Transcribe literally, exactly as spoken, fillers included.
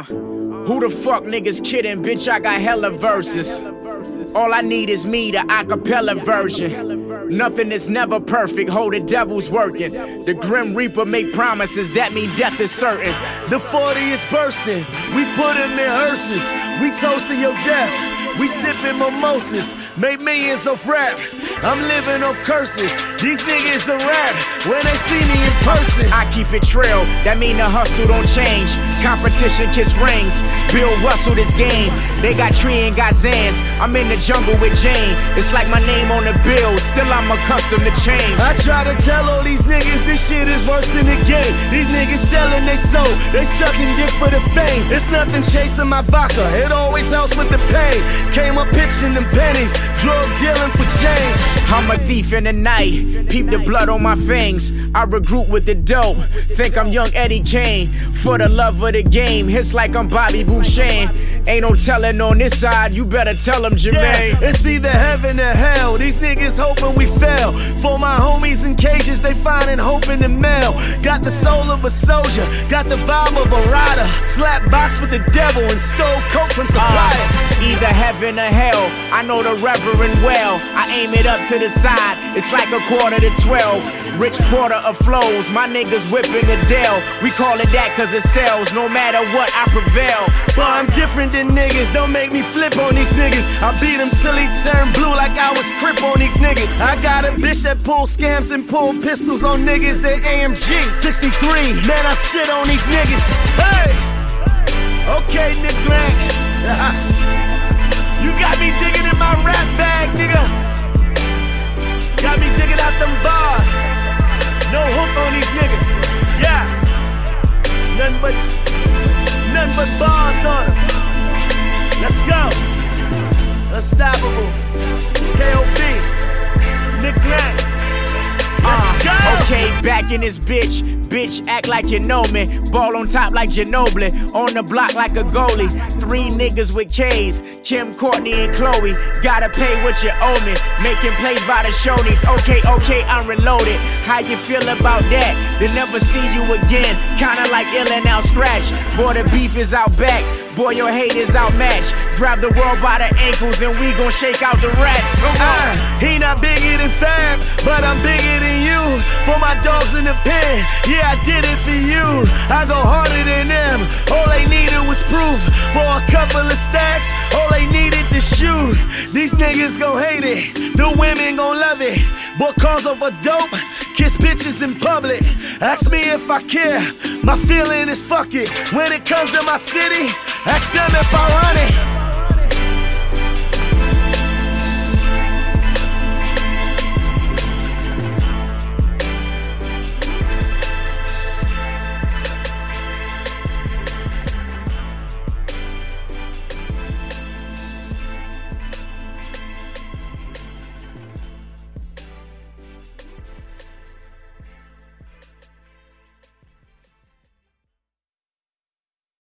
Uh, who the fuck niggas kidding? Bitch, I got hella verses. All I need is me, the acapella version. Nothing is never perfect, ho, the devil's working. The Grim Reaper make promises, that mean death is certain. The forty is bursting, we put him in hearses. We toasting your death, we sipping mimosas. Made millions of rap, I'm living off curses. These niggas are rap when they see me in person. I keep it trail, that mean the hustle don't change. Competition kiss rings, Bill Russell this game. They got Tree and got Zans, I'm in the jungle with Jane. It's like my name on the bill, still I'm accustomed to change. I try to tell all these niggas this shit is worse than the game. These niggas selling they soul, they sucking dick for the fame. It's nothing chasing my vodka, it always helps with the pain. Came up pitching them pennies, drug dealing for change. I'm a thief in the night, peep the blood on my fangs. I regroup with the dope, think I'm young Eddie Kane. For the love of the game, hits like I'm Bobby Boucher. Ain't no telling on this side, you better tell him, Jermaine. Yeah, it's either heaven or hell, these niggas hoping we fail. For my homies in cages, they finding hope in the mail. Got the soul of a soldier, got the vibe of a rider. Slap box with the devil and stole coke from suppliers. Uh, either heaven or hell, I know the reverend well. I aim it up to the side, it's like a quarter to twelve. Rich quarter of flows, my niggas whipping the Dell. We call it that cause it sells, no matter what I prevail. But I'm different than niggas, don't make me flip on these niggas. I beat him till he turned blue like I was Crip on these niggas. I got a bitch that pull scams and pull pistols on niggas, they A M G sixty-three, man I shit on these niggas. Hey! Okay, Nick Grant. You got me digging in my rap bag, nigga. Got me digging out them bars. No hook on these niggas. Yeah. Nothing but, nothing but bars on them. Let's go. Unstoppable. K O B. Nick Grant. Let's go. Uh, okay, back in this bitch. Bitch, act like you know me. Ball on top like Ginobili. On the block like a goalie. Three niggas with K's. Kim, Courtney, and Chloe. Gotta pay what you owe me. Making plays by the Shoney's. Okay, okay, I'm reloaded. How you feel about that? They never see you again. Kinda like ill and out scratch. Boy, the beef is out back. Boy, your hate is outmatched. Grab the world by the ankles and we gon' shake out the rats. Come on. Uh, he not bigger than Fab, but I'm bigger than you. For my dogs in the pen, yeah, I did it for you. I go harder than them. All they needed was proof. For a couple of stacks, all they needed to shoot. These niggas gon' hate it, the women gon' love it. But cause of a dope, kiss bitches in public. Ask me if I care, my feeling is fuck it. When it comes to my city, ask them if I run it.